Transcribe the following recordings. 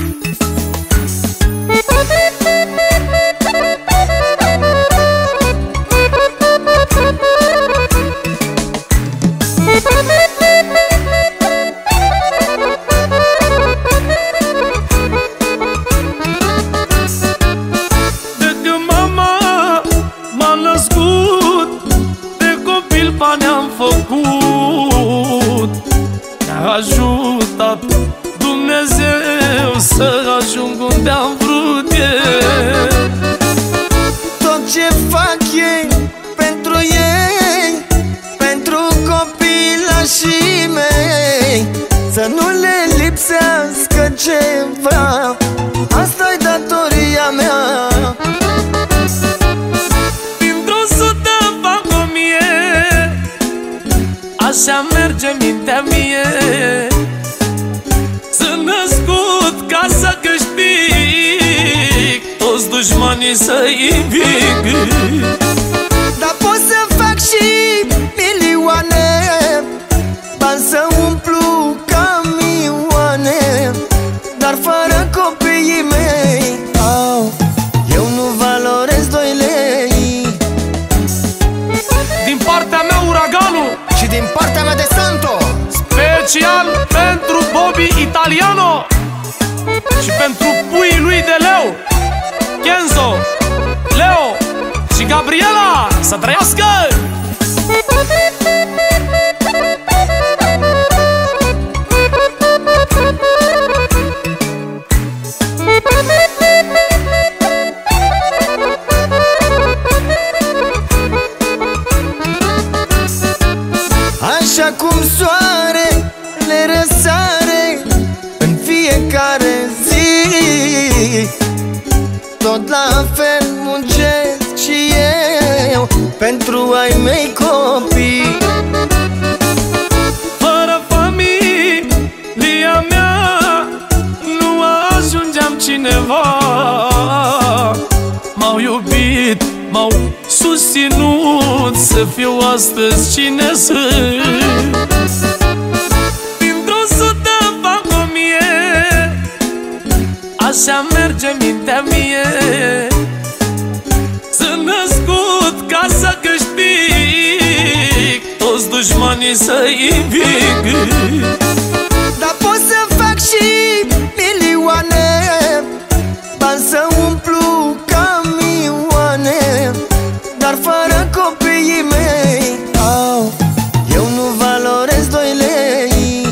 Ne-am făcut, ne-a ajutat Dumnezeu să ajung unde am vrut eu. Tot ce fac ei pentru ei, pentru copilașii mei, să nu le lipsească ceva, asta-i datoria mea. Așa merge mintea mie, sunt născut ca să câștig, toți dușmanii să-i înving. Dar pot să fac și milioane, bani să umplu camioane, dar fără copiii mei, eu nu valorez 2 lei. Din partea mea Uraganul și din partea mea de Santo, special pentru Bobby Italiano și pentru puii lui de leu, Kenzo, Leo și Gabriela, să trăiască! Așa cum soarele răsare în fiecare zi, tot la fel muncesc și eu pentru ai mei copii. Fără familia mea nu ajungeam cineva. M-au iubit, m-au susținut să fiu astăzi cine sunt. Dintr-o sută fac 1000, așa merge mintea mie. Sunt născut ca să câștig, toți dușmanii să-i înving. Dar pot să fac și milioane, bani să umplu camioane, dar fără copiii mei, eu nu valorez 2 lei.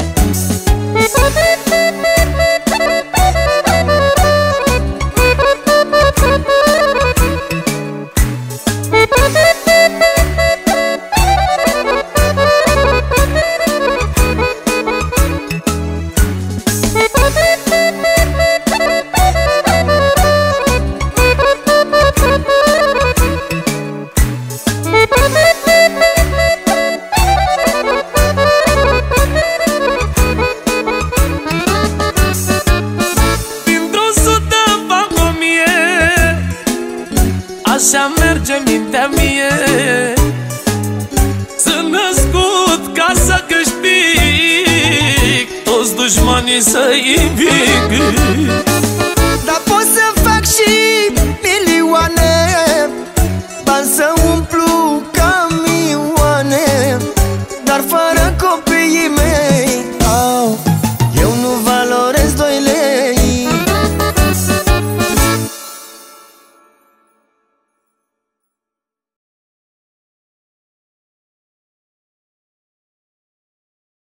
Așa merge mintea mie. Sunt născut ca să câștig, toți dușmanii să-i înving.